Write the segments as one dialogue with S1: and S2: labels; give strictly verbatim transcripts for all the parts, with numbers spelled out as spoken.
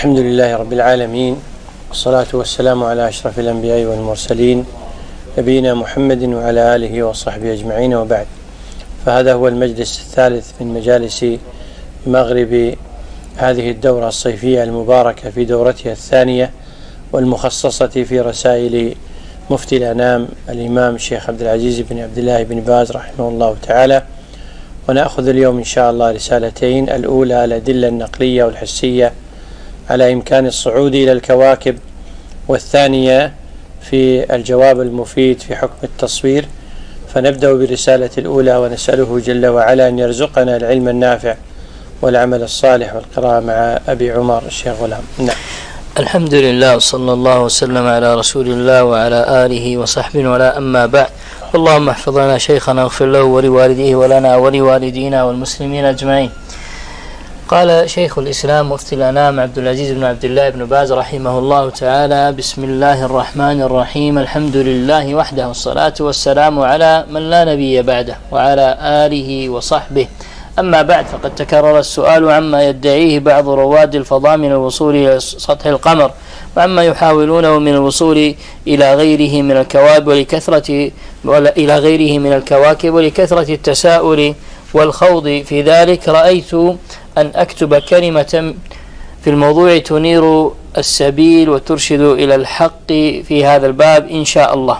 S1: الحمد لله رب العالمين، والصلاة والسلام على أشرف الأنبياء والمرسلين نبينا محمد وعلى آله وصحبه أجمعين، وبعد. فهذا هو المجلس الثالث من مجالس مغرب هذه الدورة الصيفية المباركة في دورتها الثانية والمخصصة في رسائل مفتي الأنام الإمام الشيخ عبد العزيز بن عبد الله بن باز رحمه الله تعالى. ونأخذ اليوم إن شاء الله رسالتين: الأولى الأدلة النقلية والحسية على إمكان الصعود إلى الكواكب، والثانية في الجواب المفيد في حكم التصوير. فنبدأ بالرسالة الأولى، ونسأله جل وعلا أن يرزقنا العلم النافع والعمل الصالح والقراءة مع أبي عمر الشيخ غلام. نعم.
S2: الحمد لله، صلى الله وسلم على رسول الله وعلى آله وصحبه، ولا أما بعد. اللهم احفظ لنا شيخنا واغفر له ولوالديه ولنا ولوالدينا والمسلمين أجمعين. قال شيخ الإسلام مفتي الأنام عبد العزيز بن عبد الله بن باز رحمه الله تعالى: بسم الله الرحمن الرحيم، الحمد لله وحده، والصلاة والسلام على من لا نبي بعده وعلى آله وصحبه. أما بعد، فقد تكرر السؤال عما يدعيه بعض رواد الفضاء من الوصول إلى سطح القمر، وعما يحاولونه من الوصول إلى غيره من الكواكب ولكثرة إلى غيره من الكواكب ولكثرة التساؤل والخوض في ذلك. رأيت أن أكتب كلمة في الموضوع تنير السبيل وترشد إلى الحق في هذا الباب إن شاء الله.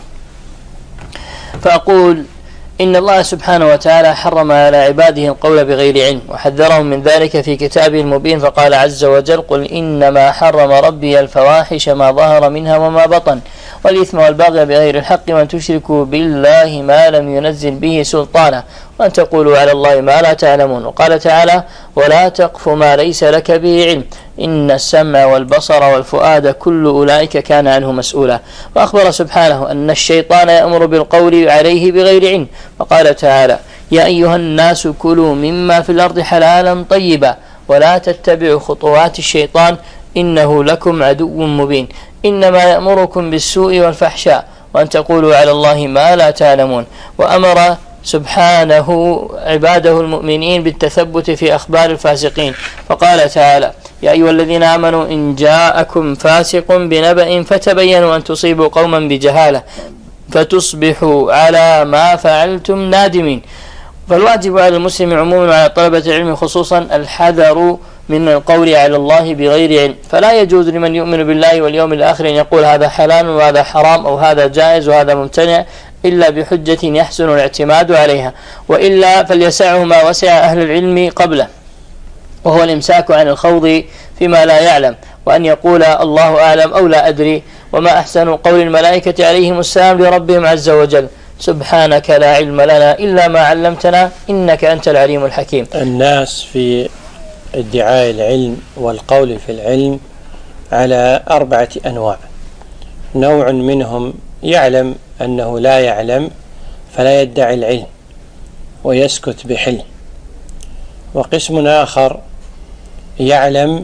S2: فأقول: إن الله سبحانه وتعالى حرم على عباده القول بغير علم، وحذرهم من ذلك في كتابه المبين، فقال عز وجل: قل إنما حرم ربي الفواحش ما ظهر منها وما بطن والإثم والبغي بغير الحق وأن تشركوا بالله ما لم ينزل به سلطانا وأن تقولوا على الله ما لا تعلمون. وقال تعالى: ولا تقف ما ليس لك به علم إن السمع والبصر والفؤاد كل أولئك كان عنه مسؤولا. وأخبر سبحانه أن الشيطان يأمر بالقول عليه بغير علم، وقال تعالى: يا أيها الناس كلوا مما في الأرض حلالا طيبا ولا تتبعوا خطوات الشيطان إنه لكم عدو مبين إنما يأمركم بالسوء والفحشاء وأن تقولوا على الله ما لا تعلمون. وأمر سبحانه عباده المؤمنين بالتثبت في أخبار الفاسقين، فقال تعالى: يا أيها الذين آمنوا إن جاءكم فاسق بنبأ فتبينوا أن تصيبوا قوما بجهالة فتصبحوا على ما فعلتم نادمين. فالواجب على المسلم عموما وعلى طلبة العلم خصوصا الحذر من القول على الله بغير علم، فلا يجوز لمن يؤمن بالله واليوم الآخر أن يقول هذا حلال وهذا حرام أو هذا جائز وهذا ممتنع إلا بحجة يحسن الاعتماد عليها، وإلا فليسعه ما وسع أهل العلم قبله، وهو الإمساك عن الخوض فيما لا يعلم، وأن يقول الله أعلم أو لا أدري. وما أحسن قول الملائكة عليهم السلام لربهم عز وجل: سبحانك لا علم لنا إلا ما علمتنا إنك أنت العليم الحكيم.
S1: الناس في ادعاء العلم والقول في العلم على أربعة أنواع: نوع منهم يعلم أنه لا يعلم فلا يدعي العلم ويسكت بحلم، وقسم آخر يعلم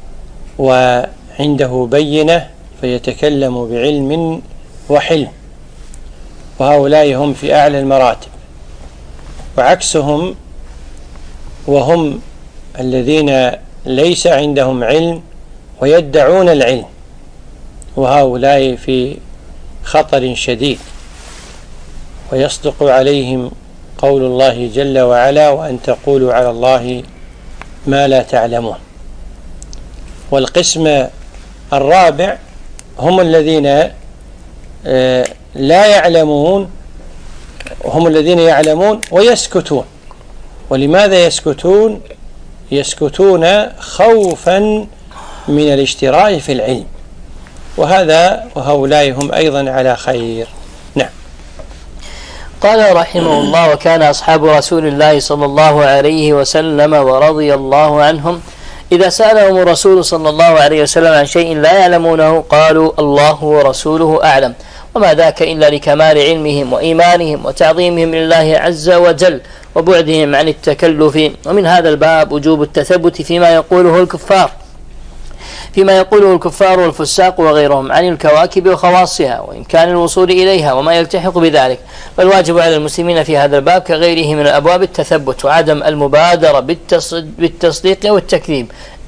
S1: وعنده بينة فيتكلم بعلم وحلم، وهؤلاء هم في أعلى المراتب. وعكسهم وهم الذين ليس عندهم علم ويدعون العلم، وهؤلاء في خطر شديد، ويصدق عليهم قول الله جل وعلا: وأن تقولوا على الله ما لا تعلمون. والقسم الرابع هم الذين لا يعلمون، هم الذين يعلمون ويسكتون. ولماذا يسكتون؟ يسكتون خوفا من الاشتراء في العلم، وهذا وهؤلاء هم أيضا على خير. نعم.
S2: قال رحمه الله: وكان أصحاب رسول الله صلى الله عليه وسلم ورضي الله عنهم إذا سألهم الرسول صلى الله عليه وسلم عن شيء لا يعلمونه قالوا الله ورسوله أعلم، وما ذاك إلا لكمال علمهم وإيمانهم وتعظيمهم لله عز وجل وبعدهم عن التكلف. ومن هذا الباب وجوب التثبت فيما يقوله الكفار فيما يقوله الكفار والفساق وغيرهم عن الكواكب وخواصها وإمكان الوصول إليها وما يلتحق بذلك. فالواجب على المسلمين في هذا الباب كغيره من الأبواب التثبت وعدم المبادرة بالتصديق والتكذيب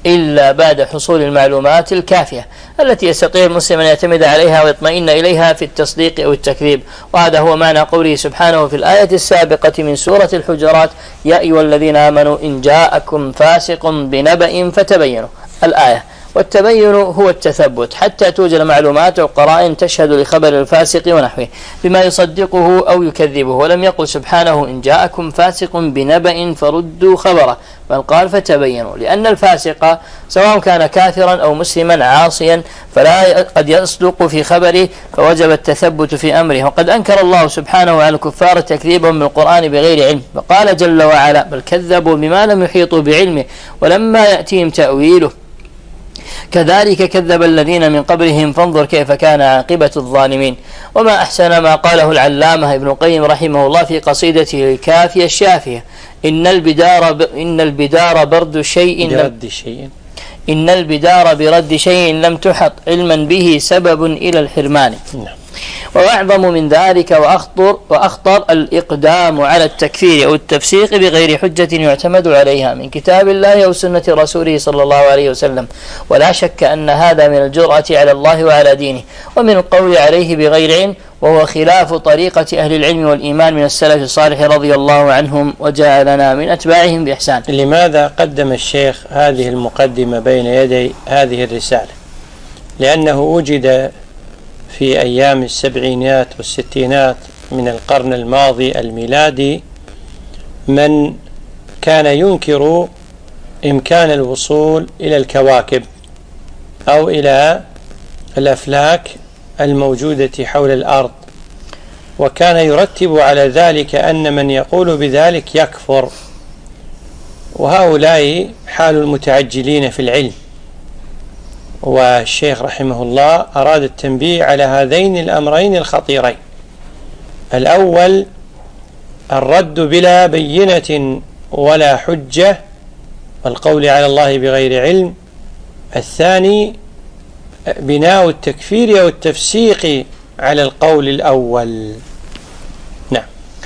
S2: إلا بعد حصول المعلومات الكافية التي يستطيع المسلم أن يعتمد عليها ويطمئن إليها في التصديق أو التكذيب. وهذا هو معنى قوله سبحانه في الآية السابقة من سورة الحجرات: يا أيها الذين آمنوا إن جاءكم فاسق بنبأ فتبينوا الآية. والتبين هو التثبت حتى توجد معلومات أو قرائن تشهد لخبر الفاسق ونحوه بما يصدقه أو يكذبه. ولم يقل سبحانه إن جاءكم فاسق بنبأ فردوا خبره، بل قال فتبينوا، لأن الفاسق سواء كان كافرا أو مسلما عاصيا فلا قد يصدق في خبره، فوجب التثبت في أمره. وقد أنكر الله سبحانه على الكفار تكذيبهم بالقرآن بغير علم، فقال جل وعلا: بل كذبوا بما لم يحيطوا بعلمه ولما يأتيهم تأويله كذلك كذب الذين من قبلهم فانظر كيف كان عاقبة الظالمين. وما أحسن ما قاله العلامة ابن القيم رحمه الله في قصيدته الكافية الشافية: إن البدار ب... إن البدار برد شيء
S1: برد شيء
S2: إن البدار برد شيء لم تحط علما به سبب إلى الحرمان. نعم. وأعظم من ذلك وأخطر, وأخطر الإقدام على التكفير أو التفسيق بغير حجة يعتمد عليها من كتاب الله أو سنة رسوله صلى الله عليه وسلم. ولا شك أن هذا من الجرأة على الله وعلى دينه، ومن القول عليه بغير علم، وهو خلاف طريقة أهل العلم والإيمان من السلف الصالح رضي الله عنهم وجعلنا من أتباعهم بإحسان.
S1: لماذا قدم الشيخ هذه المقدمة بين يدي هذه الرسالة؟ لأنه وجد في أيام السبعينات والستينات من القرن الماضي الميلادي من كان ينكر إمكان الوصول إلى الكواكب أو إلى الأفلاك الموجودة حول الأرض، وكان يرتب على ذلك أن من يقول بذلك يكفر. وهؤلاء حال المتعجلين في العلم. والشيخ رحمه الله أراد التنبيه على هذين الأمرين الخطيرين: الأول الرد بلا بينة ولا حجة والقول على الله بغير علم، الثاني بناء التكفير أو التفسيق على القول الأول. نعم.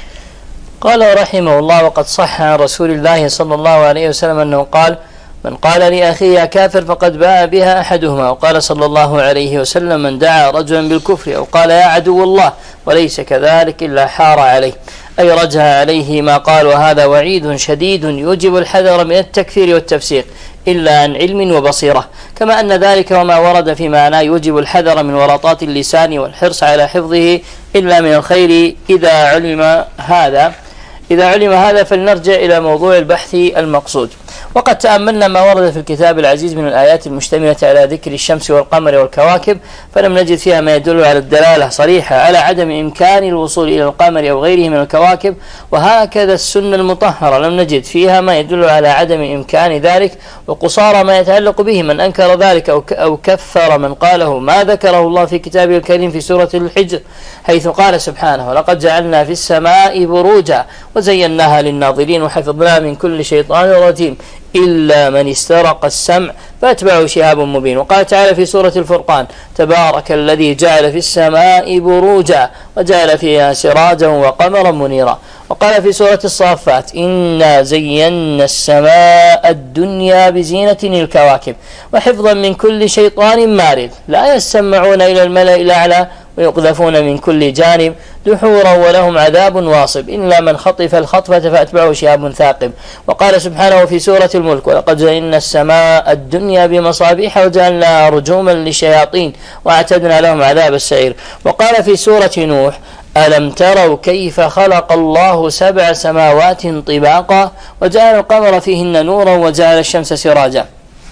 S2: قال رحمه الله: وقد صح عن رسول الله صلى الله عليه وسلم أنه قال: من قال لأخيه يا كافر فقد باء بها أحدهما. وقال صلى الله عليه وسلم: من دعا رجلا بالكفر أو قال يا عدو الله وليس كذلك إلا حار عليه، أي رجع عليه ما قال. وهذا وعيد شديد يوجب الحذر من التكفير والتفسيق إلا عن علم وبصيرة، كما أن ذلك وما ورد في معناه يوجب الحذر من ورطات اللسان والحرص على حفظه إلا من الخير. إذا علم هذا إذا علم هذا فلنرجع إلى موضوع البحث المقصود. وقد تأملنا ما ورد في الكتاب العزيز من الآيات المشتملة على ذكر الشمس والقمر والكواكب، فلم نجد فيها ما يدل على الدلالة صريحة على عدم إمكان الوصول إلى القمر أو غيره من الكواكب، وهكذا السنة المطهرة لم نجد فيها ما يدل على عدم إمكان ذلك. وقصارى ما يتعلق به من أنكر ذلك أو كفر من قاله ما ذكره الله في كتابه الكريم في سورة الحجر، حيث قال سبحانه: لقد جعلنا في السماء بروجا وزيناها للناظرين وحفظناها من كل شيطان رجيم إلا من استرق السمع فأتبعه شهاب مبين. وقال تعالى في سورة الفرقان: تبارك الذي جعل في السماء بروجا وجعل فيها سراجا وقمرا منيرا. وقال في سورة الصافات: إنا زينا السماء الدنيا بزينة الكواكب وحفظا من كل شيطان مارد لا يسمعون إلى الملأ الأعلى ويقذفون من كل جانب دحورا ولهم عذاب واصب إلا من خطف الخطفة فأتبعه شهاب ثاقب. وقال سبحانه في سورة الملك: ولقد زينا السماء الدنيا بمصابيح وجعلنا رجوما للشياطين واعتدنا لهم عذاب السعير. وقال في سورة نوح: ألم تروا كيف خلق الله سبع سماوات طباقا وجعل القمر فيهن نورا وجعل الشمس سراجا.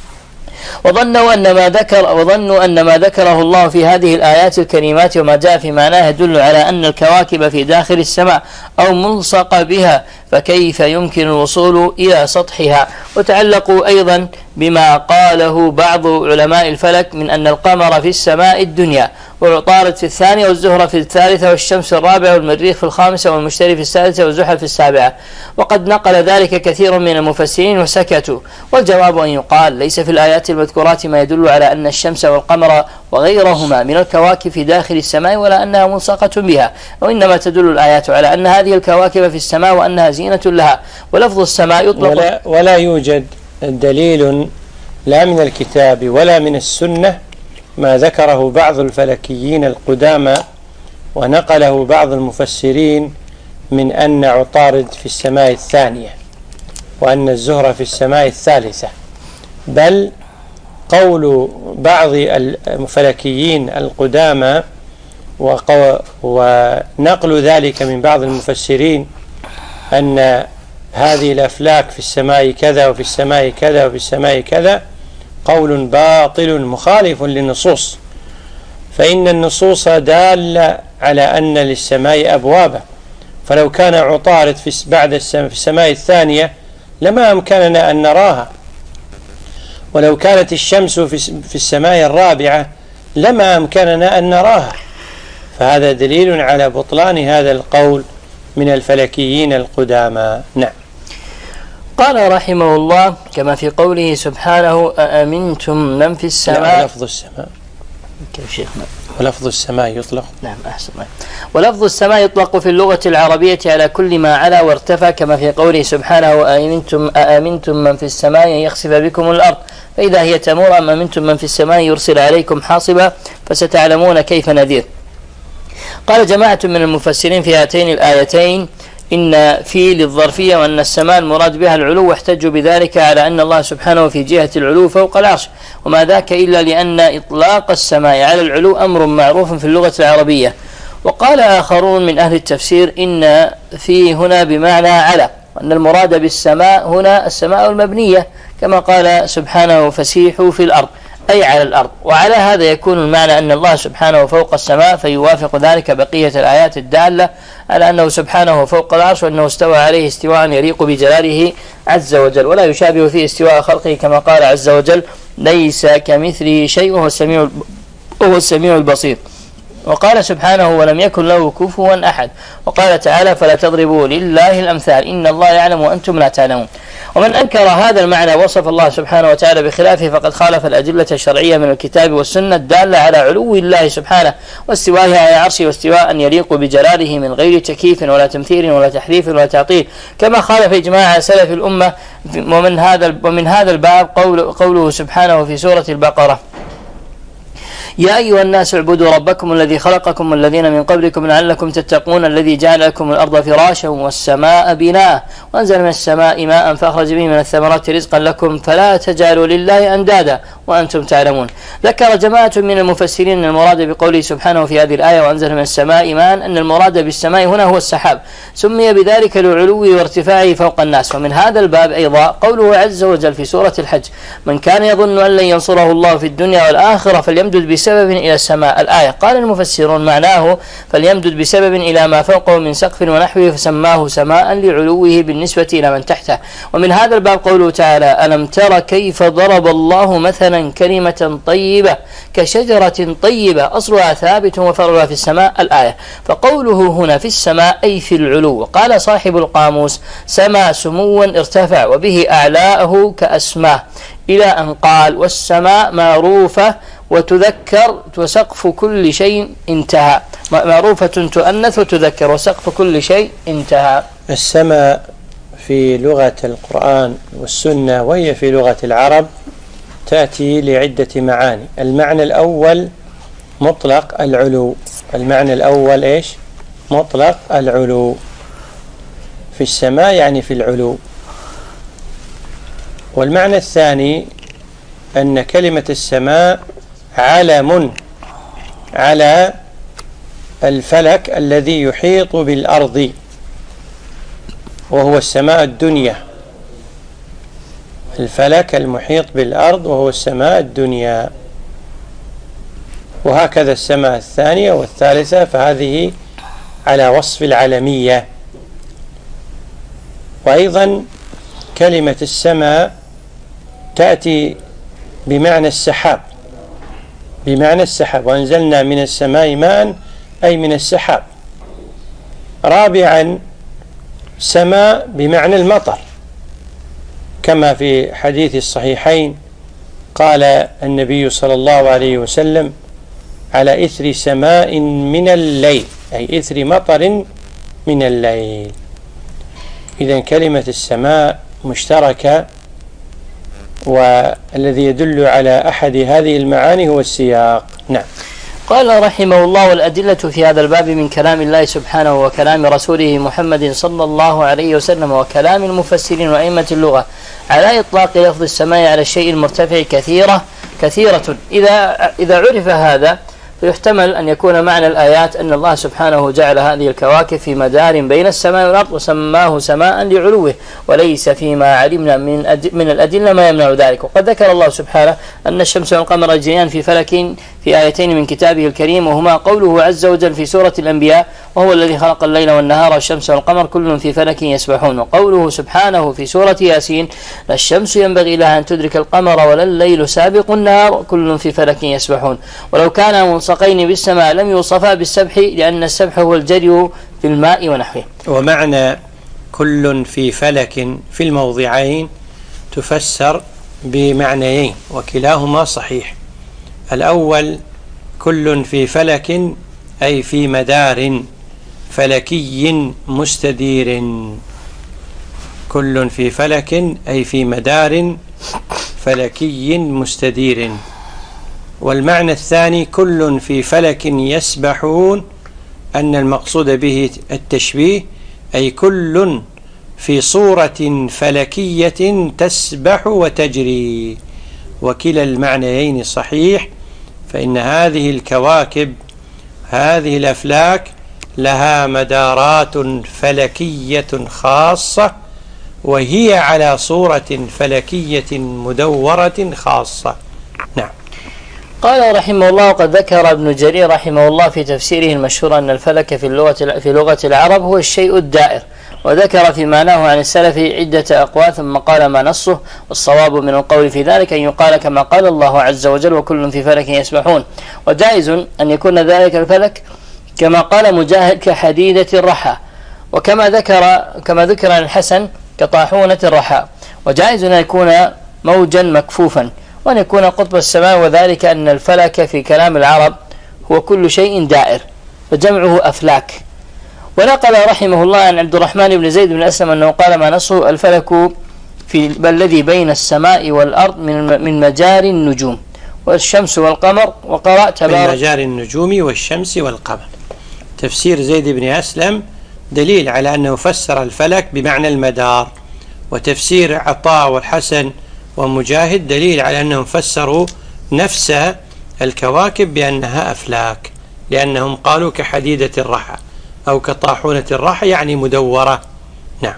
S2: وظنوا أن ما ذكر وظنوا أن ما ذكره الله في هذه الآيات الكريمات وما جاء في معناها يدل على أن الكواكب في داخل السماء أو ملصق بها، فكيف يمكن الوصول إلى سطحها. وتعلقوا أيضا بما قاله بعض علماء الفلك من أن القمر في السماء الدنيا وعطارد في الثانية والزهرة في الثالثة والشمس الرابعة والمريخ في الخامسة والمشتري في السادسة والزحل في السابعة. وقد نقل ذلك كثير من المفسرين وسكتوا. والجواب أن يقال: ليس في الآيات المذكورات ما يدل على أن الشمس والقمر وغيرهما من الكواكب في داخل السماء ولا أنها ملصقة بها، وإنما تدل الآيات على أن هذه الكواكب في السماء وأنها زينة لها. ولفظ السماء يطلق
S1: ولا, ولا يوجد دليل لا من الكتاب ولا من السنة ما ذكره بعض الفلكيين القدامى ونقله بعض المفسرين من أن عطارد في السماء الثانية وأن الزهرة في السماء الثالثة، بل قول بعض الفلكيين القدامى ونقل ذلك من بعض المفسرين أن هذه الأفلاك في السماء كذا وفي السماء كذا وفي السماء كذا قول باطل مخالف للنصوص، فإن النصوص دالة على أن للسماء أبوابا، فلو كان عطارد في بعد السماء في السماء الثانية لما أمكننا أن نراها، ولو كانت الشمس في السماء الرابعة لما أمكننا أن نراها، فهذا دليل على بطلان هذا القول من الفلكيين القدامى. نعم.
S2: قال رحمه الله: كما في قوله سبحانه: أأمنتم من في السماء.
S1: لفظ السماء
S2: كيف شيخنا؟
S1: ولفظ السماء يطلق.
S2: نعم أحسن. ولفظ السماء يطلق في اللغة العربية على كل ما علا وارتفع، كما في قوله سبحانه: أأمنتم أأمنتم من في السماء يخسف بكم الأرض فإذا هي تمور، أم أمنتم من في السماء يرسل عليكم حاصبا فستعلمون كيف نذير. قال جماعة من المفسرين في هاتين الآيتين إن في للظرفية وأن السماء المراد بها العلو، واحتجوا بذلك على أن الله سبحانه في جهة العلو فوق العرش، وما ذاك إلا لأن إطلاق السماء على العلو أمر معروف في اللغة العربية. وقال آخرون من أهل التفسير إن في هنا بمعنى على، وأن المراد بالسماء هنا السماء المبنية، كما قال سبحانه: فسيحوا في الأرض، أي على الأرض. وعلى هذا يكون المعنى أن الله سبحانه فوق السماء، فيوافق ذلك بقية الآيات الدالة على أنه سبحانه فوق العرش، وأنه استوى عليه استواء يليق بجلاله عز وجل، ولا يشابه فيه استواء خلقه، كما قال عز وجل: ليس كمثله شيء وهو السميع وهو السميع البصير. وقال سبحانه: ولم يكن له كفوا أحد. وقال تعالى: فلا تضربوا لله الأمثال إن الله يعلم وأنتم لا تعلمون. ومن أنكر هذا المعنى وصف الله سبحانه وتعالى بخلافه فقد خالف الأدلة الشرعية من الكتاب والسنة الدالة على علو الله سبحانه واستوائه على عرشه، واستواء يليق بجلاله من غير تكييف ولا تمثيل ولا تحريف ولا تعطيل، كما خالف إجماع سلف الأمة. ومن هذا ومن هذا الباب قول قوله سبحانه في سورة البقرة: يا أيها الناس اعبدوا ربكم الذي خلقكم والذين من قبلكم لعلكم تتقون، الذي جعل لكم الأرض فراشا والسماء بناء وأنزل من السماء ماء فأخرج به من الثمرات رزقا لكم فلا تجعلوا لله أندادا وأنتم تعلمون. ذكر جماعة من المفسرين أن المراد بقوله سبحانه في هذه الآية: وأنزل من السماء ماء، أن المراد بالسماء هنا هو السحاب، سمي بذلك لعلوه وارتفاعه فوق الناس. ومن هذا الباب أيضا قوله عز وجل في سورة الحج: من كان يظن أن لن ينصره الله في الدنيا والآخرة فليمدد بسبب إلى السماء. الآية قال المفسرون معناه فليمدد بسبب إلى ما فوقه من سقف ونحوه، فسماه سماء لعلوه بالنسبة إلى من تحته. ومن هذا الباب قوله تعالى: ألم تر كيف ضرب الله مثلا كلمة طيبة كشجرة طيبة أصلها ثابت وفرعها في السماء. الآية. فقوله هنا في السماء أي في العلو. قال صاحب القاموس: سما سموا ارتفع، وبه أعلاءه كأسماه، إلى أن قال: والسماء معروفة وتذكر وسقف كل شيء انتهى. معروفة تؤنث وتذكر وسقف كل شيء انتهى.
S1: السماء في لغة القرآن والسنة وهي في لغة العرب تأتي لعدة معاني. المعنى الأول مطلق العلو. المعنى الأول إيش؟ مطلق العلو. في السماء يعني في العلو. والمعنى الثاني أن كلمة السماء علم على الفلك الذي يحيط بالأرض، وهو السماء الدنيا. الفلك المحيط بالأرض وهو السماء الدنيا. وهكذا السماء الثانية والثالثة، فهذه على وصف العلمية. وأيضا كلمة السماء تأتي بمعنى السحاب، بمعنى السحاب، وأنزلنا من السماء ماء أي من السحاب. رابعا سماء بمعنى المطر، كما في حديث الصحيحين قال النبي صلى الله عليه وسلم: على إثر سماء من الليل، أي إثر مطر من الليل. إذن كلمة السماء مشتركة والذي يدل على أحد هذه المعاني هو السياق. نعم.
S2: قال رحمه الله: والأدلة في هذا الباب من كلام الله سبحانه وكلام رسوله محمد صلى الله عليه وسلم وكلام المفسرين وأئمة اللغة على إطلاق لفظ السماء على الشيء المرتفع كثيرة كثيرة. إذا إذا عرف هذا فيحتمل أن يكون معنى الآيات أن الله سبحانه جعل هذه الكواكب في مدار بين السماء والأرض وسماه سماء لعلوه، وليس فيما علمنا من من الأدلة ما يمنع ذلك. وقد ذكر الله سبحانه أن الشمس والقمر يجريان في فلك في آيتين من كتابه الكريم، وهما قوله عز وجل في سورة الأنبياء: وهو الذي خلق الليل والنهار والشمس والقمر كل في فلك يسبحون، وقوله سبحانه في سورة ياسين: لا الشمس ينبغي لها أن تدرك القمر ولا الليل سابق النهار كل في فلك يسبحون. ولو كان ملصقين بالسماء لم يوصفا بالسبح، لأن السبح هو الجري في الماء ونحوه.
S1: ومعنى كل في فلك في الموضعين تفسر بمعنيين وكلاهما صحيح. الأول كل في فلك أي في مدار فلكي مستدير، كل في فلك أي في مدار فلكي مستدير. والمعنى الثاني كل في فلك يسبحون، أن المقصود به التشبيه، أي كل في صورة فلكية تسبح وتجري. وكلا المعنيين صحيح، فإن هذه الكواكب هذه الأفلاك لها مدارات فلكية خاصة، وهي على صورة فلكية مدورة خاصة. نعم.
S2: قال رحمه الله: وقد ذكر ابن جرير رحمه الله في تفسيره المشهور أن الفلك في اللغة في لغة العرب هو الشيء الدائر، وذكر في معناه عن السلف عدة أقوال، ثم قال ما نصه. والصواب من القول في ذلك أن يقال كما قال الله عز وجل: وكل في فلك يسبحون. وجائز أن يكون ذلك الفلك كما قال مجاهد كحديدة الرحى، وكما ذكر كما ذكر عن الحسن كطاحونة الرحى. وجائز أن يكون موجا مكفوفا، وأن يكون قطب السماء، وذلك أن الفلك في كلام العرب هو كل شيء دائر، فجمعه أفلاك. ونقل رحمه الله عن عبد الرحمن بن زيد بن أسلم أنه قال ما نصه: الفلك في الذي بين السماء والأرض من من مجاري النجوم والشمس والقمر. وقرأ تبارك:
S1: من مجاري النجوم والشمس والقمر. تفسير زيد بن أسلم دليل على أنه فسر الفلك بمعنى المدار، وتفسير عطاء والحسن ومجاهد دليل على أنهم فسروا نفس الكواكب بأنها أفلاك، لأنهم قالوا كحديدة الرحى أو كطاحونة الرحى، يعني مدورة. نعم.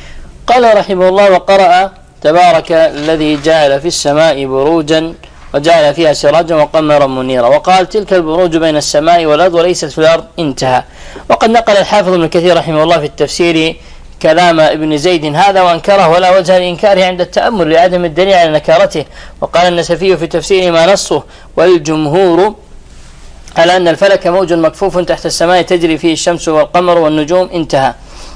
S2: قال رحمه الله: وقرأ تبارك الذي جعل في السماء بروجا وجعل فيها سراجا وقمرا منيرا، وقال تلك البروج بين السماء والأرض وليست في الأرض. انتهى. وقد نقل الحافظ ابن كثير رحمه الله في التفسير كلام ابن زيد هذا وأنكره، ولا وجه لإنكاره عند التأمل لعدم الدليل على نكارته. وقال النسفي في تفسيره ما نصه: والجمهور على أن الفلك موج مكفوف تحت السماء تجري فيه الشمس والقمر والنجوم. انتهى.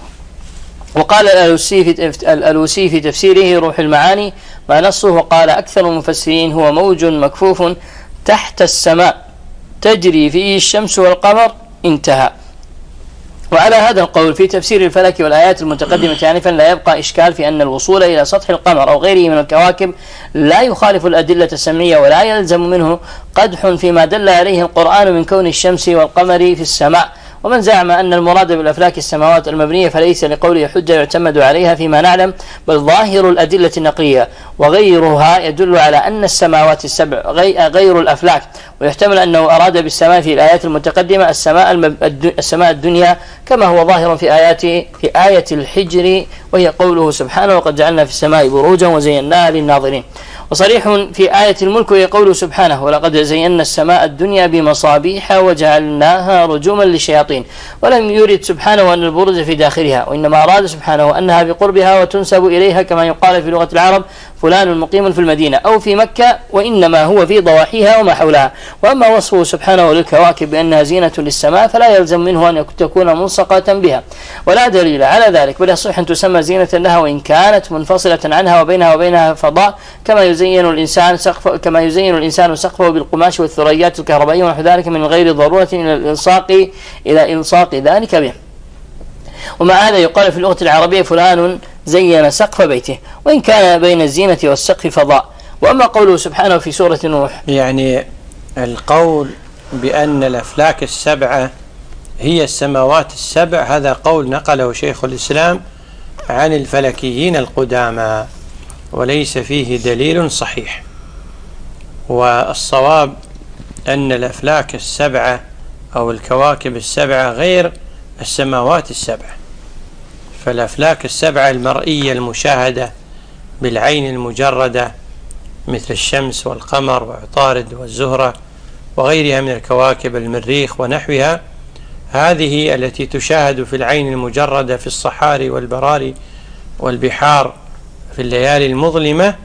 S2: وقال الألوسي في تفسيره روح المعاني ما نصه، وقال أكثر المفسرين هو موج مكفوف تحت السماء تجري فيه الشمس والقمر. انتهى. وعلى هذا القول في تفسير الفلك والآيات المتقدمة آنفا لا يبقى إشكال في أن الوصول إلى سطح القمر أو غيره من الكواكب لا يخالف الأدلة السمعية، ولا يلزم منه قدح فيما دل عليه القرآن من كون الشمس والقمر في السماء. ومن زعم أن المراد بالأفلاك السماوات المبنية فليس لقوله حجة يعتمد عليها فيما نعلم، بل ظاهر الأدلة النقلية وغيرها يدل على أن السماوات السبع غير الأفلاك. ويحتمل أنه أراد بالسماء في الآيات المتقدمة السماء السماء الدنيا، كما هو ظاهر في آيات في آية الحجر، وهي قوله سبحانه: وقد جعلنا في السماء بروجا وزيناها للناظرين. وصريح في آية الملك يقول سبحانه: ولقد زينا السماء الدنيا بمصابيح وجعلناها رجوما للشياطين. ولم يرد سبحانه أن البروج في داخلها، وإنما أراد سبحانه أنها بقربها وتنسب إليها، كما يقال في لغة العرب فلان مقيم في المدينة أو في مكة، وإنما هو في ضواحيها وما حولها. وأما وصفه سبحانه للكواكب بأنها زينة للسماء فلا يلزم منه أن تكون ملصقة بها، ولا دليل على ذلك، بل يصح أن تسمى زينة لها وإن كانت منفصلة عنها وبينها وبينها فضاء، كما يزين الإنسان سقف كما يزين الإنسان سقفه بالقماش والثريات الكهربائية ونحو ذلك من غير ضرورة إلى الإلصاق إلى إلصاق ذلك به. ومع هذا يقال في اللغة العربية فلان زين سقف بيته، وإن كان بين الزينة والسقف فضاء. وأما قوله سبحانه في سورة نوح،
S1: يعني القول بأن الأفلاك السبعة هي السماوات السبع هذا قول نقله شيخ الإسلام عن الفلكيين القدامى وليس فيه دليل صحيح، والصواب أن الأفلاك السبعة أو الكواكب السبعة غير السماوات السبعة. فالأفلاك السبعة المرئية المشاهدة بالعين المجردة مثل الشمس والقمر وعطارد والزهرة وغيرها من الكواكب المريخ ونحوها، هذه التي تشاهد في العين المجردة في الصحاري والبراري والبحار في الليالي المظلمة،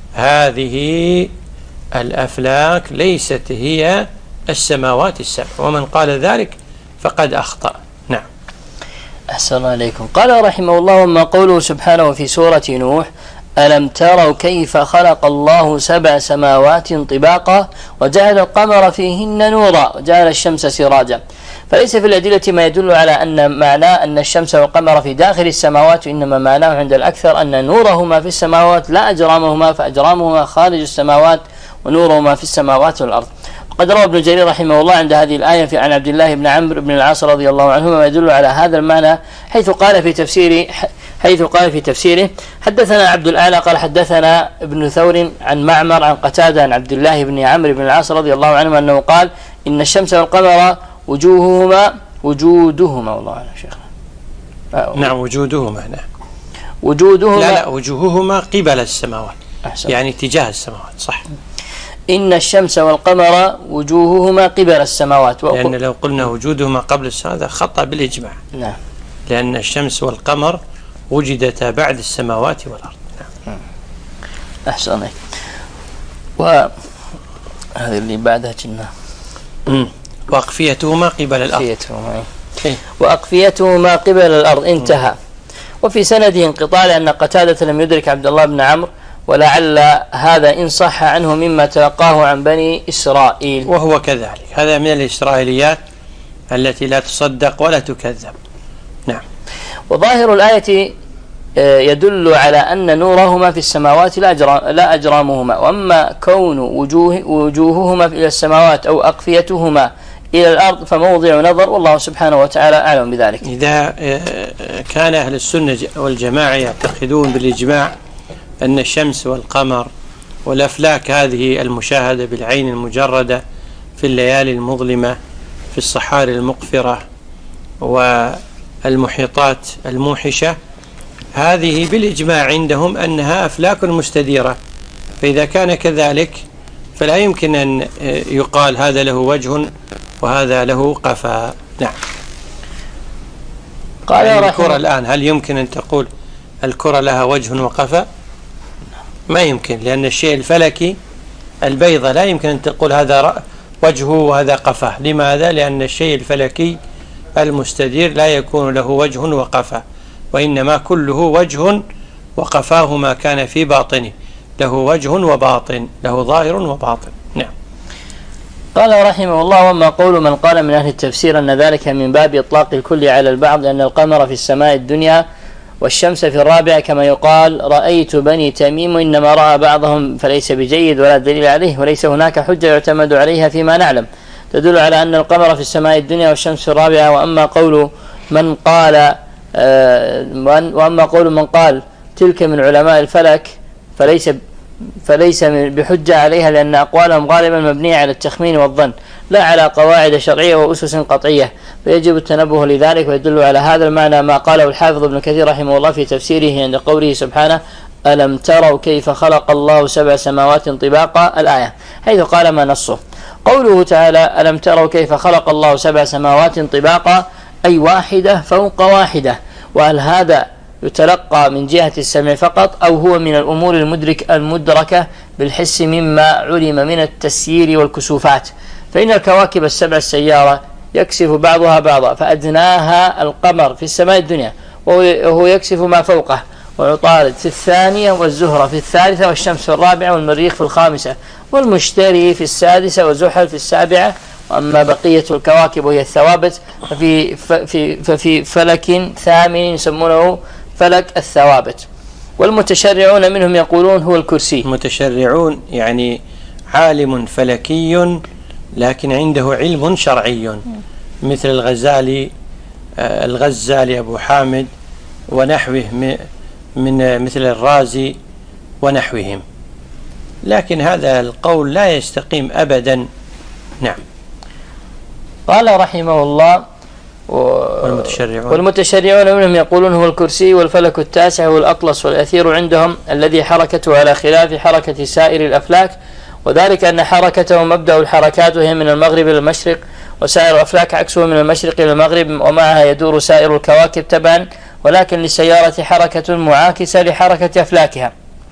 S1: هذه الأفلاك ليست هي السماوات السبع، ومن قال ذلك فقد أخطأ. نعم.
S2: أحسن عليكم. قال رحمه الله: وما قوله سبحانه في سورة نوح: ألم تروا كيف خلق الله سبع سماوات طباقا وجعل القمر فيهن نورا وجعل الشمس سراجا. فليس في الأدلة ما يدل على أن معناه أن الشمس والقمر في داخل السماوات، إنما معناه عند الأكثر أن نورهما في السماوات لا أجرامهما، فأجرامهما خارج السماوات ونورهما في السماوات والأرض. وقد روى ابن جرير رحمه الله عند هذه الآية في عن عبد الله بن عمرو بن العاص رضي الله عنهما ما يدل على هذا المعنى، حيث قال في تفسير حيث قال في تفسيره: حدثنا عبد الأعلى قال حدثنا ابن ثور عن معمر عن قتادة عن عبد الله بن عمرو بن العاص رضي الله عنهما أنه قال: إن الشمس والقمر وجوههما وجودهما والله أعلم شيخنا.
S1: نعم وجودهما. نعم
S2: وجودهما
S1: لا لا وجوههما قبل السماوات.
S2: أحسن.
S1: يعني اتجاه السماوات. صح.
S2: إن الشمس والقمر وجوههما قبل السماوات.
S1: لأن لو قلنا وجودهما قبل السماوات هذا خطأ بالإجماع.
S2: نعم.
S1: لأن الشمس والقمر وجدتا بعد السماوات والأرض. نعم.
S2: أحسن. وهذه اللي بعدها كنا
S1: وأقفيتهما قبل الأرض.
S2: إيه؟ وأقفيتهما قبل الأرض انتهى. وفي سنده انقطاع لأن قتادة لم يدرك عبد الله بن عمرو، ولعل هذا إن صح عنه مما تلقاه عن بني إسرائيل.
S1: وهو كذلك، هذا من الإسرائيليات التي لا تصدق ولا تكذب. نعم.
S2: وظاهر الآية يدل على أن نورهما في السماوات لا أجرامهما، وأما كون وجوه وجوههما إلى السماوات أو أقفيتهما إلى الأرض فموضع نظر، والله سبحانه وتعالى أعلم بذلك.
S1: إذا كان أهل السنة والجماعة يعتقدون بالإجماع أن الشمس والقمر والأفلاك هذه المشاهدة بالعين المجردة في الليالي المظلمة في الصحاري المقفرة والمحيطات الموحشة، هذه بالإجماع عندهم أنها أفلاك مستديرة، فإذا كان كذلك فلا يمكن أن يقال هذا له وجه وهذا له قفا. نعم.
S2: قال
S1: يعني الكرة الآن هل يمكن أن تقول الكرة لها وجه وقفا؟ ما يمكن، لأن الشيء الفلكي البيضة لا يمكن أن تقول هذا وجهه وهذا قفاه. لماذا؟ لأن الشيء الفلكي المستدير لا يكون له وجه وقفا، وإنما كله وجه وقفاه ما كان في باطنه، له وجه وباطن، له ظاهر وباطن. نعم.
S2: قال رحمه الله: وما قول من قال من أهل التفسير أن ذلك من باب إطلاق الكل على البعض، لأن القمر في السماء الدنيا والشمس في الرابعة، كما يقال رأيت بني تميم وإنما رأى بعضهم، فليس بجيد ولا دليل عليه، وليس هناك حجة يعتمد عليها فيما نعلم تدل على أن القمر في السماء الدنيا والشمس في الرابعة. وأما قول من قال آه وأما قول من قال تلك من علماء الفلك فليس فليس بحجة عليها، لأن أقوالهم غالبا مبنية على التخمين والظن لا على قواعد شرعية وأسس قطعية، فيجب التنبه لذلك. ويدل على هذا المعنى ما قاله الحافظ ابن كثير رحمه الله في تفسيره عند قوله سبحانه: ألم تروا كيف خلق الله سبع سماوات طباقا، الآية، حيث قال ما نصه. قوله تعالى: ألم تروا كيف خلق الله سبع سماوات طباقا، أي واحدة فوق واحدة. وهل هذا يتلقى من جهة السمع فقط، أو هو من الأمور المدرك المدركة بالحس مما علم من التسيير والكسوفات؟ فإن الكواكب السبع السيارة يكسف بعضها بعضا، فأدناها القمر في السماء الدنيا وهو يكسف ما فوقه، وعطارد في الثانية، والزهرة في الثالثة، والشمس في الرابعة، والمريخ في الخامسة، والمشتري في السادسة، وزحل في السابعة. وأما بقية الكواكب وهي الثوابت ففي, ففي, ففي فلك ثامن يسمونه فلك الثوابت. والمتشرعون منهم يقولون هو الكرسي.
S1: المتشرعون يعني عالم فلكي لكن عنده علم شرعي، مثل الغزالي الغزالي أبو حامد ونحوه من مثل الرازي ونحوهم، لكن هذا القول لا يستقيم أبدا. نعم.
S2: قال رحمه الله:
S1: والمتشرعون,
S2: والمتشرعون منهم يقولون هو الكرسي والفلك التاسع هو الأطلس والأثير عندهم الذي حركته على خلاف حركة سائر الأفلاك، وذلك أن حركته مبدأ الحركات وهي من المغرب إلى المشرق، وسائر الأفلاك عكسه من المشرق إلى المغرب، ومعها يدور سائر الكواكب تبعا، ولكن للسيارة حركة معاكسة لحركة أفلاكها،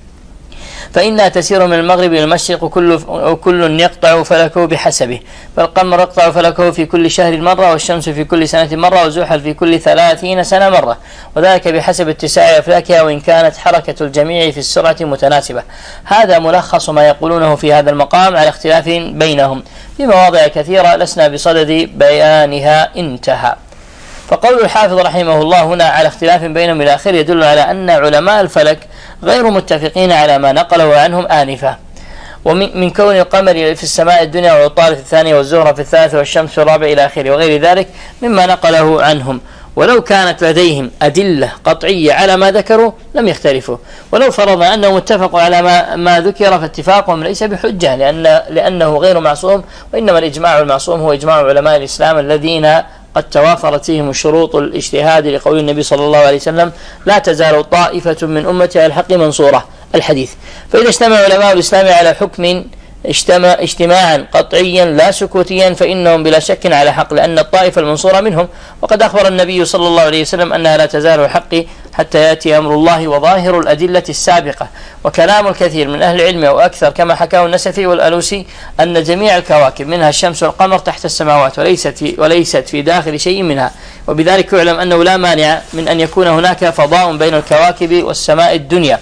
S2: فإنها تسير من المغرب إلى المشرق، وكل, وكل يقطع فلكه بحسبه، فالقمر يقطع فلكه في كل شهر مرة، والشمس في كل سنة مرة، وزحل في كل ثلاثين سنة مرة، وذلك بحسب اتساع أفلاكها، وإن كانت حركة الجميع في السرعة متناسبة. هذا ملخص ما يقولونه في هذا المقام على اختلاف بينهم في مواضع كثيرة لسنا بصدد بيانها. انتهى. فقول الحافظ رحمه الله هنا على اختلاف بينهم إلى آخره يدل على أن علماء الفلك غير متفقين على ما نقله عنهم آنفا، ومن كون القمر في السماء الدنيا والعطارد في الثانية والزهرة في الثالثة والشمس في الرابع إلى آخره وغير ذلك مما نقله عنهم. ولو كانت لديهم أدلة قطعية على ما ذكروا لم يختلفوا، ولو فرضنا أنهم اتفقوا على ما, ما ذكر فاتفاقهم ليس بحجة، لأن لأنه غير معصوم، وإنما الإجماع المعصوم هو إجماع علماء الإسلام الذين قد توافرت فيهم شروط الاجتهاد، لقول النبي صلى الله عليه وسلم: لا تزال طائفة من أمتي على الحق منصورة، الحديث. فإذا اجتمع علماء الإسلام على حكم اجتماع اجتماعا قطعيا لا سكوتيا فإنهم بلا شك على حق، لأن الطائفة المنصورة منهم، وقد أخبر النبي صلى الله عليه وسلم أنها لا تزال الحق حتى يأتي أمر الله، وظاهر الأدلة السابقة وكلام الكثير من أهل العلم وأكثر كما حكاه النسفي والألوسي أن جميع الكواكب منها الشمس والقمر تحت السماوات وليست في, وليست في داخل شيء منها، وبذلك يعلم أنه لا مانع من أن يكون هناك فضاء بين الكواكب والسماء الدنيا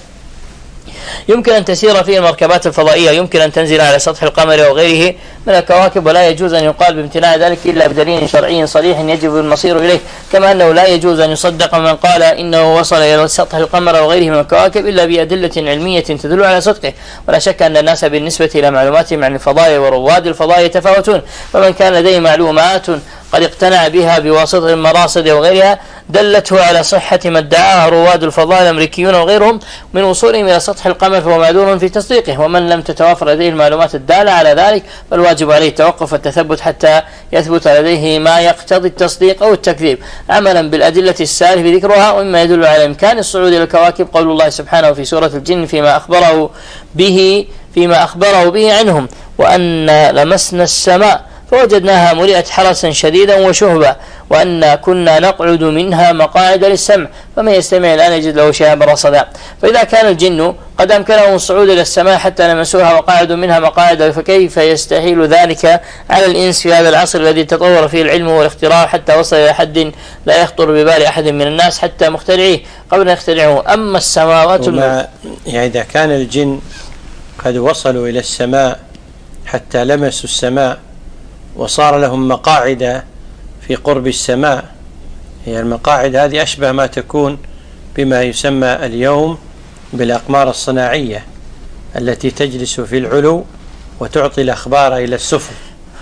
S2: يمكن أن تسير فيه المركبات الفضائية، يمكن أن تنزل على سطح القمر أو غيره من الكواكب، ولا يجوز أن يقال بامتناع ذلك إلا بدليل شرعي صريح يجب المصير إليه، كما أنه لا يجوز أن يصدق من قال إنه وصل إلى سطح القمر أو غيره من الكواكب إلا بأدلة علمية تدل على صدقه. ولا شك أن الناس بالنسبة إلى معلوماتهم عن الفضاء ورواد الفضاء يتفاوتون، فمن كان لديه معلومات قد اقتنع بها بواسطة المراصد وغيرها دلته على صحة ما ادعاه رواد الفضاء الأمريكيون وغيرهم من وصولهم إلى سطح القمر فهو معذور في تصديقه، ومن لم تتوافر لديه المعلومات الدالة على ذلك فالواجب عليه التوقف والتثبت حتى يثبت لديه ما يقتضي التصديق أو التكذيب عملا بالأدلة السالفة ذكرها. ومما يدل على إمكان الصعود إلى الكواكب قول الله سبحانه في سورة الجن فيما أخبره به فيما أخبره به عنهم: وأن لمسنا السماء فوجدناها ملئت حرسا شديدا وشهبا، وأن كنا نقعد منها مقاعد للسمع فمن يستمع الآن يجد له شهابا رصدا. فإذا كان الجن قد أمكنهم الصعود إلى السماء حتى لمسوها وقاعدوا منها مقاعد، فكيف يستحيل ذلك على الإنس في هذا العصر الذي تطور فيه العلم والاختراع حتى وصل إلى حد لا يخطر ببال أحد من الناس حتى مخترعيه قبل أن يخترعوه. أما السماوات
S1: يعني إذا كان الجن قد وصلوا إلى السماء حتى لمسوا السماء وصار لهم مقاعد في قرب السماء، هي المقاعد هذه أشبه ما تكون بما يسمى اليوم بالأقمار الصناعية التي تجلس في العلو وتعطي الأخبار إلى السفل.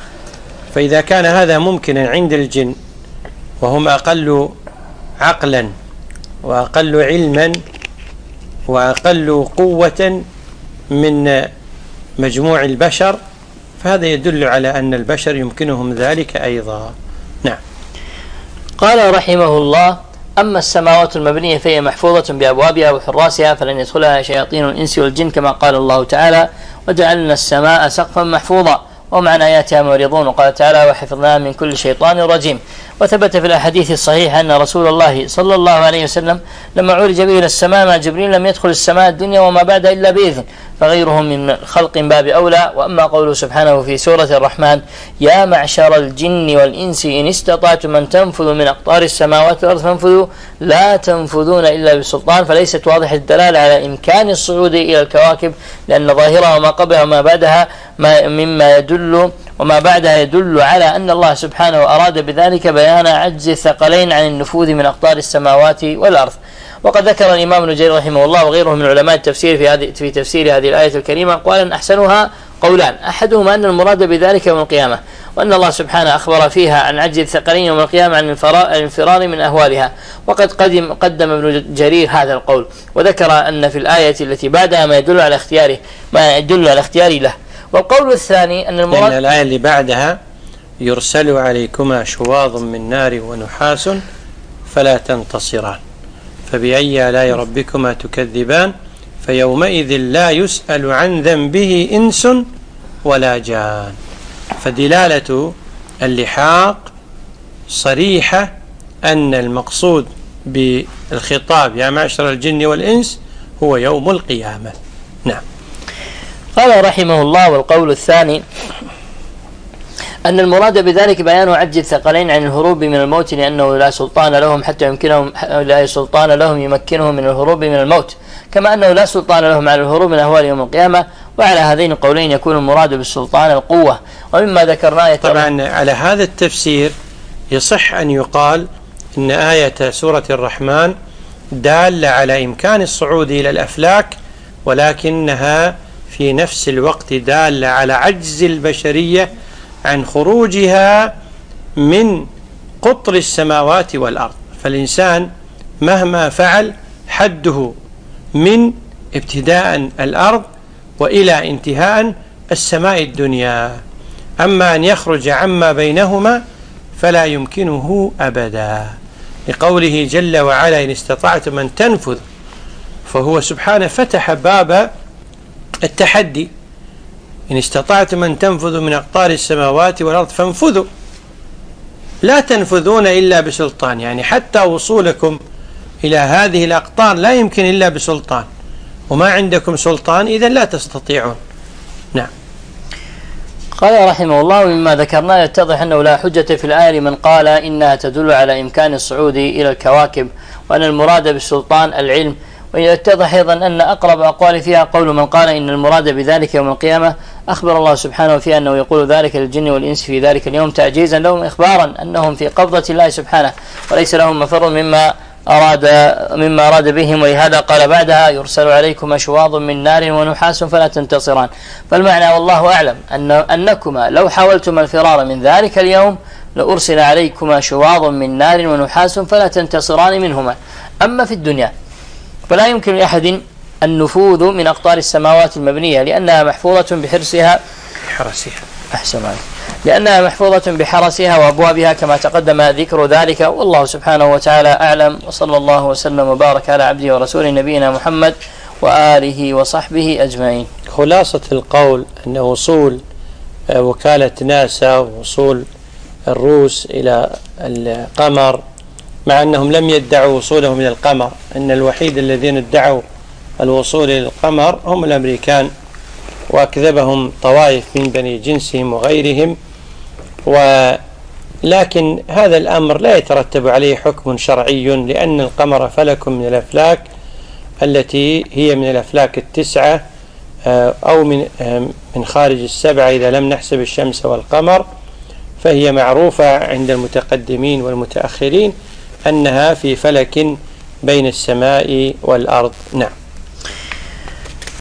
S1: فإذا كان هذا ممكنا عند الجن وهم أقل عقلا وأقل علما وأقل قوة من مجموع البشر، فهذا يدل على أن البشر يمكنهم ذلك أيضا. نعم.
S2: قال رحمه الله: أما السماوات المبنية فهي محفوظة بأبوابها وحراسها فلن يدخلها شياطين الإنس والجن، كما قال الله تعالى: وجعلنا السماء سقفا محفوظا وهم عن آياتها معرضون. وقال تعالى: وحفظناها من كل شيطان رجيم. وثبت في الأحاديث الصحيحة أن رسول الله صلى الله عليه وسلم لما عرج به إلى السماء مع جبريل لم يدخل السماء الدنيا وما بعدها إلا بإذن، فغيرهم من خلق باب أولى. وأما قوله سبحانه في سورة الرحمن: يا معشر الجن والإنس إن استطعتم أن تنفذوا من أقطار السماوات والأرض فانفذوا لا تنفذون إلا بسلطان، فليست واضحة الدلالة على إمكان الصعود إلى الكواكب، لأن ظاهرها وما قبلها وما بعدها ما مما يدل وما بعدها يدل على أن الله سبحانه أراد بذلك بيان عجز الثقلين عن النفوذ من أقطار السماوات والأرض. وقد ذكر الإمام ابن جرير رحمه الله وغيره من علماء التفسير في هذه في تفسير هذه الآية الكريمة أقوالا أحسنها قولان، أحدهما أن المراد بذلك يوم القيامة، وأن الله سبحانه أخبر فيها عن عجز الثقلين يوم القيامة عن الانفرار من أهوالها، وقد قدم قدم ابن جرير هذا القول، وذكر أن في الآية التي بعدها ما يدل على اختياره ما يدل على اختيار له. والقول الثاني أن المراد
S1: لأن الآية اللي بعدها يرسل عليكما شواظ من نار ونحاس فلا تنتصران فبأي آلاء ربكما تكذبان فيومئذ لا يسأل عن ذنبه إنس ولا جان. فدلالة اللحاق صريحة أن المقصود بالخطاب يا معشر الجن والإنس هو يوم القيامة. نعم.
S2: قال رحمه الله: والقول الثاني أن المراد بذلك بيان عجز الثقلين عن الهروب من الموت، لأنه لا سلطان لهم حتى يمكنهم لا سلطان لهم يمكنهم من الهروب من الموت، كما أنه لا سلطان لهم على الهروب من أهوال يوم القيامة. وعلى هذين القولين يكون المراد بالسلطان القوة. ومما ذكرناه
S1: طبعا على هذا التفسير يصح أن يقال إن آية سورة الرحمن دالة على إمكان الصعود إلى الأفلاك، ولكنها في نفس الوقت دالة على عجز البشرية عن خروجها من قطر السماوات والأرض. فالإنسان مهما فعل حده من ابتداء الأرض وإلى انتهاء السماء الدنيا، أما أن يخرج عما بينهما فلا يمكنه أبدا، لقوله جل وعلا: إن استطعتم أن تنفذ. فهو سبحانه فتح باب التحدي: إن استطعتم أن تنفذوا من أقطار السماوات والأرض فانفذوا، لا تنفذون إلا بسلطان. يعني حتى وصولكم إلى هذه الأقطار لا يمكن إلا بسلطان، وما عندكم سلطان إذا لا تستطيعون. نعم.
S2: قال رحمه الله: مما ذكرناه يتضح أنه لا حجة في الآية لمن قال إنها تدل على إمكان الصعود إلى الكواكب، وأن المراد بالسلطان العلم. ويتضح أيضا أن أقرب أقوال فيها قول من قال إن المراد بذلك يوم القيامة. أخبر الله سبحانه فيها أنه يقول ذلك للجن والإنس في ذلك اليوم تعجيزا لهم، إخبارا أنهم في قبضة الله سبحانه وليس لهم مفر مما أراد مما أراد بهم. ولهذا قال بعدها: يرسل عليكم شواظ من نار ونحاس فلا تنتصران. فالمعنى والله أعلم أن أنكما لو حاولتم الفرار من ذلك اليوم لأرسل عليكما شواظ من نار ونحاس فلا تنتصران منهما. أما في الدنيا فلا يمكن لأحد النفوذ من أقطار السماوات المبنية، لأنها محفوظة بحرسها
S1: حرسها
S2: أحسن عليك لأنها محفوظة بحرسها وأبوابها كما تقدم ذكر ذلك. والله سبحانه وتعالى أعلم، وصلى الله وسلم وبارك على عبده ورسوله نبينا محمد وآله وصحبه أجمعين.
S1: خلاصة القول أن وصول وكالة ناسا ووصول الروس إلى القمر، مع أنهم لم يدعوا وصولهم إلى القمر، أن الوحيد الذين ادعوا الوصول إلى القمر هم الأمريكان، وأكذبهم طوائف من بني جنسهم وغيرهم. ولكن هذا الأمر لا يترتب عليه حكم شرعي، لأن القمر فلك من الأفلاك التي هي من الأفلاك التسعة أو من من خارج السبعة إذا لم نحسب الشمس والقمر، فهي معروفة عند المتقدمين والمتأخرين أنها في فلك بين السماء والأرض. نعم.